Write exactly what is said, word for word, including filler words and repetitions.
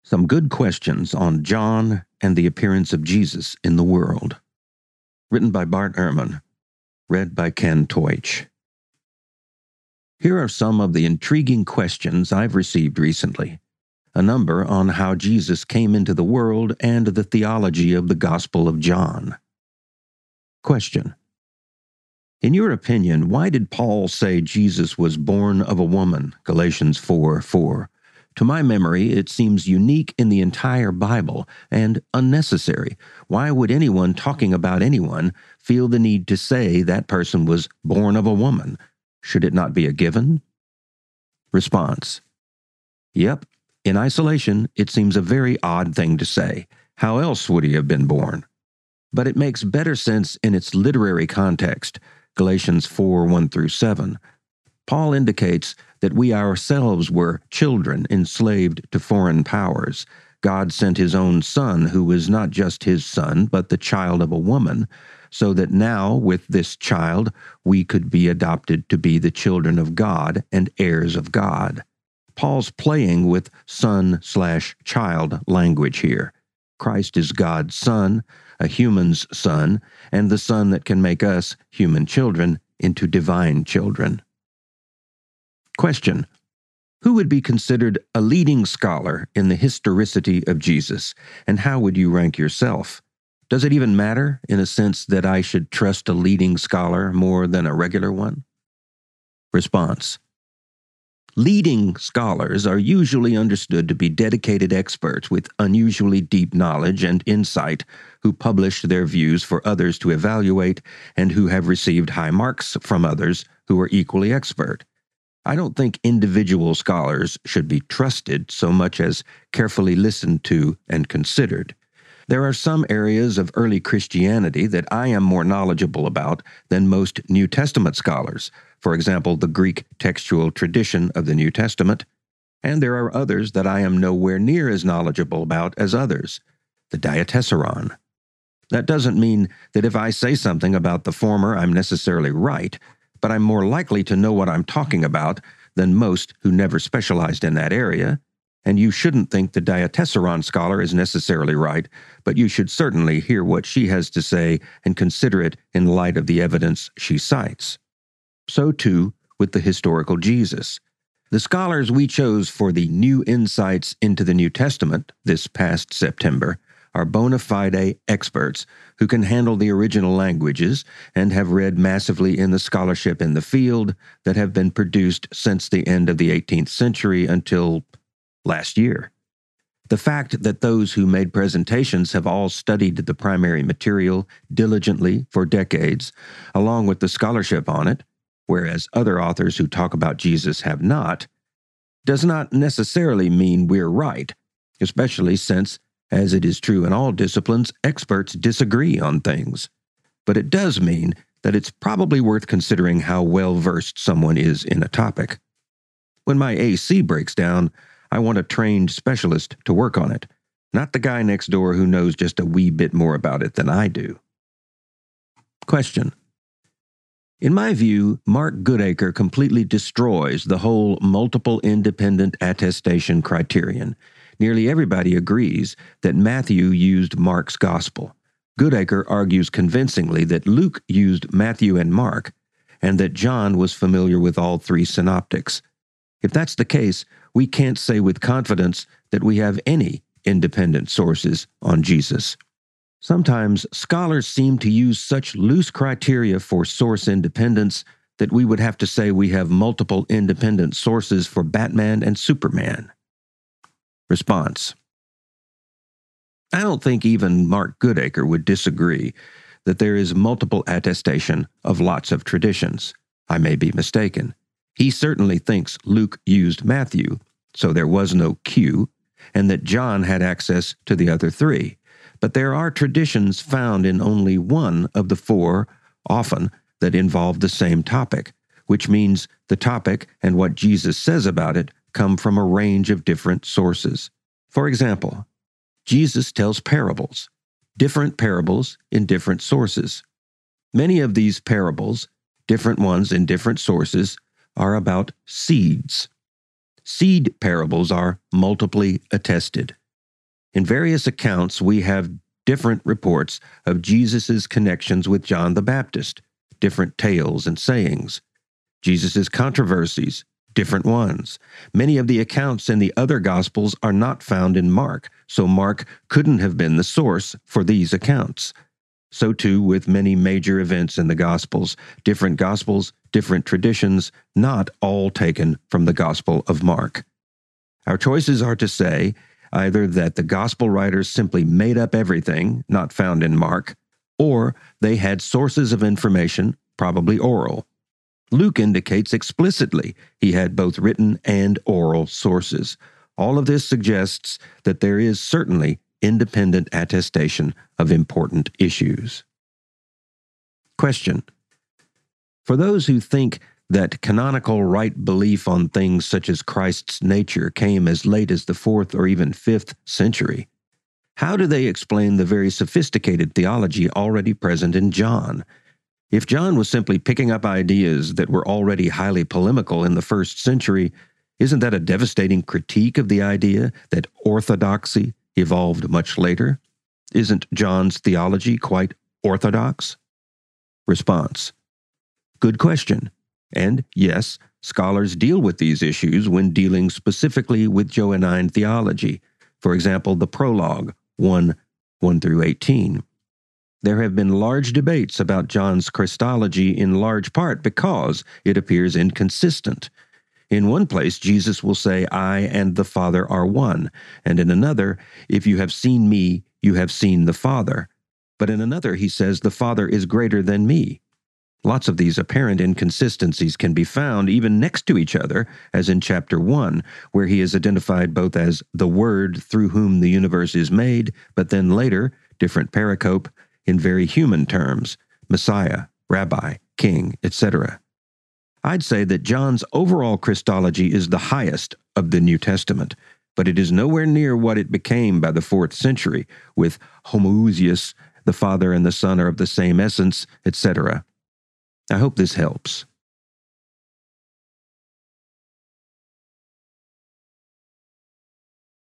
Some good questions on John and the appearance of Jesus in the world. Written by Bart Ehrman. Read by Ken Teutsch. Here are some of the intriguing questions I've received recently. A number on how Jesus came into the world and the theology of the Gospel of John. Question: in your opinion, why did Paul say Jesus was born of a woman? Galatians four four. To my memory, it seems unique in the entire Bible and unnecessary. Why would anyone talking about anyone feel the need to say that person was born of a woman? Should it not be a given? Response: yep, in isolation, it seems a very odd thing to say. How else would he have been born? But it makes better sense in its literary context. Galatians four one through seven. Paul indicates that we ourselves were children enslaved to foreign powers. God sent his own Son, who was not just his son, but the child of a woman, so that now, with this child, we could be adopted to be the children of God and heirs of God. Paul's playing with son-slash-child language here. Christ is God's Son, a human's son, and the Son that can make us, human children, into divine children. Question: who would be considered a leading scholar in the historicity of Jesus, and how would you rank yourself? Does it even matter, in a sense, that I should trust a leading scholar more than a regular one? Response: leading scholars are usually understood to be dedicated experts with unusually deep knowledge and insight who publish their views for others to evaluate and who have received high marks from others who are equally expert. I don't think individual scholars should be trusted so much as carefully listened to and considered. There are some areas of early Christianity that I am more knowledgeable about than most New Testament scholars, for example, the Greek textual tradition of the New Testament, and there are others that I am nowhere near as knowledgeable about as others, the Diatessaron. That doesn't mean that if I say something about the former, I'm necessarily right, but I'm more likely to know what I'm talking about than most who never specialized in that area, and you shouldn't think the Diatessaron scholar is necessarily right, but you should certainly hear what she has to say and consider it in light of the evidence she cites. So too with the historical Jesus. The scholars we chose for the New Insights into the New Testament this past September are bona fide experts who can handle the original languages and have read massively in the scholarship in the field that have been produced since the end of the eighteenth century until last year. The fact that those who made presentations have all studied the primary material diligently for decades, along with the scholarship on it, whereas other authors who talk about Jesus have not, does not necessarily mean we're right, especially since, as it is true in all disciplines, experts disagree on things. But it does mean that it's probably worth considering how well-versed someone is in a topic. When my A C breaks down, I want a trained specialist to work on it, not the guy next door who knows just a wee bit more about it than I do. Question: in my view, Mark Goodacre completely destroys the whole multiple independent attestation criterion. Nearly everybody agrees that Matthew used Mark's gospel. Goodacre argues convincingly that Luke used Matthew and Mark, and that John was familiar with all three synoptics. If that's the case, we can't say with confidence that we have any independent sources on Jesus. Sometimes scholars seem to use such loose criteria for source independence that we would have to say we have multiple independent sources for Batman and Superman. Response: I don't think even Mark Goodacre would disagree that there is multiple attestation of lots of traditions. I may be mistaken. He certainly thinks Luke used Matthew, so there was no Q, and that John had access to the other three. But there are traditions found in only one of the four, often, that involve the same topic, which means the topic and what Jesus says about it come from a range of different sources. For example, Jesus tells parables, different parables in different sources. Many of these parables, different ones in different sources, are about seeds. Seed parables are multiply attested. In various accounts, we have different reports of Jesus' connections with John the Baptist, different tales and sayings. Jesus' controversies, different ones. Many of the accounts in the other Gospels are not found in Mark, so Mark couldn't have been the source for these accounts. So too with many major events in the Gospels, different Gospels, different traditions, not all taken from the Gospel of Mark. Our choices are to say either that the Gospel writers simply made up everything not found in Mark, or they had sources of information, probably oral. Luke indicates explicitly he had both written and oral sources. All of this suggests that there is certainly independent attestation of important issues. Question: for those who think that canonical right belief on things such as Christ's nature came as late as the fourth or even fifth century, how do they explain the very sophisticated theology already present in John? If John was simply picking up ideas that were already highly polemical in the first century, isn't that a devastating critique of the idea that orthodoxy evolved much later? Isn't John's theology quite orthodox? Response: good question. And yes, scholars deal with these issues when dealing specifically with Johannine theology. For example, the Prologue, one, one through eighteen. There have been large debates about John's Christology in large part because it appears inconsistent. In one place, Jesus will say, "I and the Father are one," and in another, "If you have seen me, you have seen the Father." But in another, he says, "The Father is greater than me." Lots of these apparent inconsistencies can be found even next to each other, as in chapter one, where he is identified both as the Word through whom the universe is made, but then later, different pericope, in very human terms, Messiah, Rabbi, King, et cetera. I'd say that John's overall Christology is the highest of the New Testament, but it is nowhere near what it became by the fourth century, with homoousios, the Father and the Son are of the same essence, et cetera. I hope this helps.